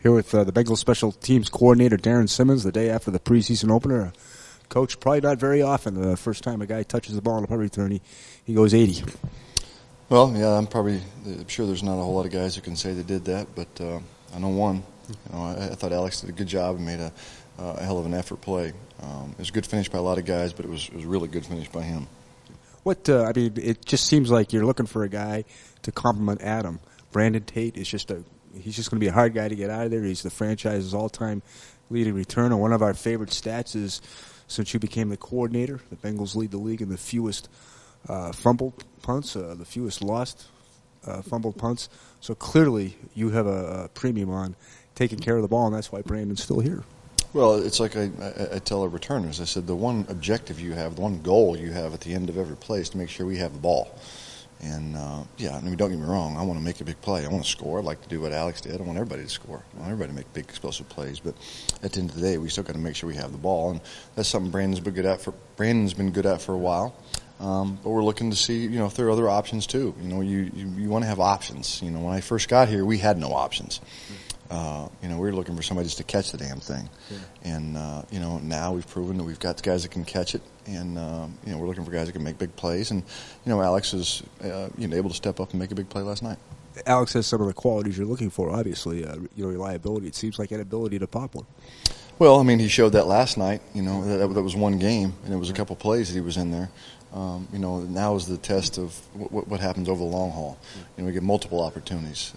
Here with the Bengals special teams coordinator, Darrin Simmons, the day after the preseason opener. Coach, probably not very often. The first time a guy touches the ball on a punt return, he goes 80. Well, yeah, I'm sure there's not a whole lot of guys who can say they did that, but I know one. I thought Alex did a good job and made a hell of an effort play. It was a good finish by a lot of guys, but it was a really good finish by him. It just seems like you're looking for a guy to complement Adam. Brandon Tate is he's just going to be a hard guy to get out of there. He's the franchise's all-time leading returner. One of our favorite stats is since you became the coordinator, the Bengals lead the league in the fewest fumbled punts, the fewest lost fumbled punts. So clearly you have a premium on taking care of the ball, and that's why Brandon's still here. Well, it's like I tell our returners. I said the one objective you have, the one goal you have at the end of every play is to make sure we have the ball. And, don't get me wrong. I want to make a big play. I want to score. I'd like to do what Alex did. I want everybody to score. I want everybody to make big, explosive plays. But at the end of the day, we still got to make sure we have the ball. And that's something Brandon's been good at for a while. But we're looking to see, if there are other options too. You want to have options. When I first got here, we had no options. We were looking for somebody just to catch the damn thing. Yeah. And, now we've proven that we've got the guys that can catch it. And, we're looking for guys that can make big plays. And, Alex is, able to step up and make a big play last night. Alex has some of the qualities you're looking for, obviously. Reliability. It seems like an ability to pop one. Well, he showed that last night. That was one game, and it was a couple plays that he was in there. Now is the test of what happens over the long haul. We get multiple opportunities.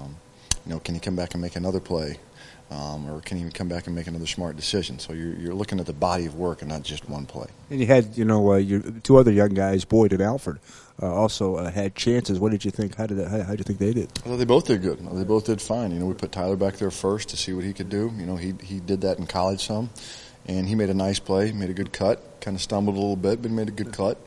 Can he come back and make another play? Or can he come back and make another smart decision? So you're looking at the body of work and not just one play. And you had, your two other young guys, Boyd and Alford, also had chances. What did you think? How did you think they did? Well, they both did good. They both did fine. We put Tyler back there first to see what he could do. He did that in college some, and he made a nice play, made a good cut. Kind of stumbled a little bit, but made a good cut.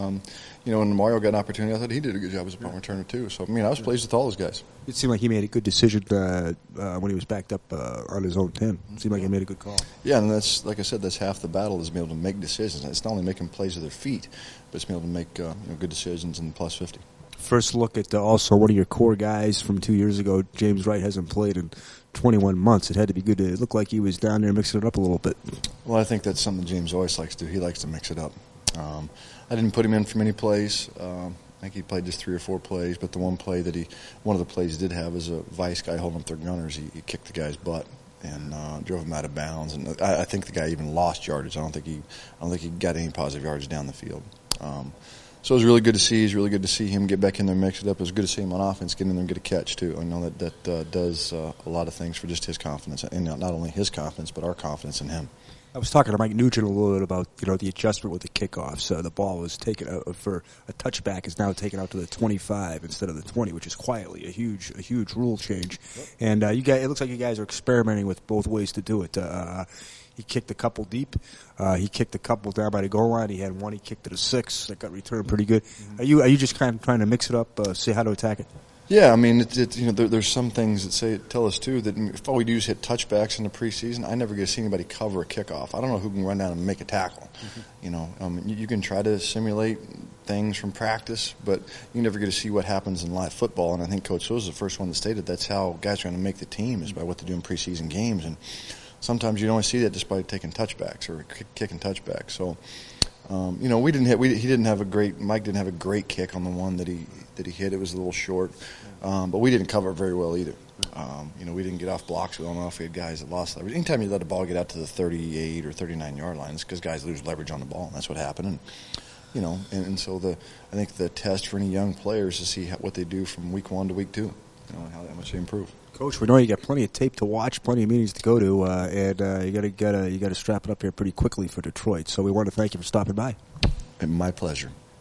When Mario got an opportunity, I thought he did a good job as a punt returner too. So I was pleased with all those guys. It seemed like he made a good decision when he was backed up on his own 10. It seemed like he made a good call. Yeah, and that's, like I said, that's half the battle is being able to make decisions. It's not only making plays with their feet, but it's being able to make good decisions in the plus 50. First look at also one of your core guys from 2 years ago. James Wright hasn't played in 21 months. It had to be good. It looked like he was down there mixing it up a little bit. Well, I think that's something James always likes to do. He likes to mix it up. I didn't put him in for many plays. I think he played just 3 or 4 plays, but one of the plays he did have was a vice guy holding up their gunners. He kicked the guy's butt and drove him out of bounds. And I think the guy even lost yardage. I don't think he got any positive yardage down the field. So it was really good to see. It was really good to see him get back in there and mix it up. It was good to see him on offense get in there and get a catch too. I know that does a lot of things for just his confidence, and not only his confidence but our confidence in him. I was talking to Mike Nugent a little bit about the adjustment with the kickoffs. The ball was taken out for a touchback is now taken out to the 25 instead of the 20, which is quietly a huge rule change. Yep. And it looks like you guys are experimenting with both ways to do it. He kicked a couple deep. He kicked a couple down by the goal line. He had one. He kicked to the 6 that got returned pretty good. Mm-hmm. Are you just kind of trying to mix it up, see how to attack it? Yeah, there's some things that tell us too that if all we do is hit touchbacks in the preseason, I never get to see anybody cover a kickoff. I don't know who can run down and make a tackle. Mm-hmm. You can try to simulate things from practice, but you never get to see what happens in live football. And I think Coach Souza is the first one that stated that's how guys are going to make the team is by what they do in preseason games. And sometimes you only see that just by taking touchbacks or kicking touchbacks. So. Mike didn't have a great kick on the one that he hit. It was a little short, but we didn't cover it very well either. We didn't get off blocks well enough. We had guys that lost leverage. Anytime you let a ball get out to the 38 or 39 yard line, it's because guys lose leverage on the ball, and that's what happened. And so I think the test for any young players is to see what they do from week 1 to week 2, how much they improve. Coach, we know you got plenty of tape to watch, plenty of meetings to go to, and you got to strap it up here pretty quickly for Detroit. So we want to thank you for stopping by. My pleasure.